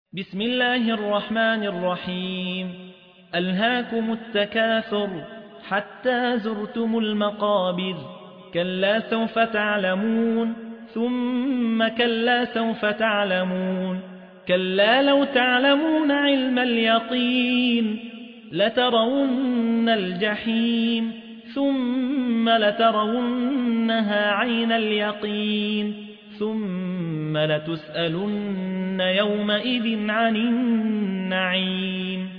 بسم الله الرحمن الرحيم. ألهاكم التكاثر حتى زرتم المقابر. كلا سوف تعلمون ثم كلا سوف تعلمون. كلا لو تعلمون علم اليقين لترون الجحيم ثم لترونها عين اليقين ثم لتسألن يومئذ عن النعيم.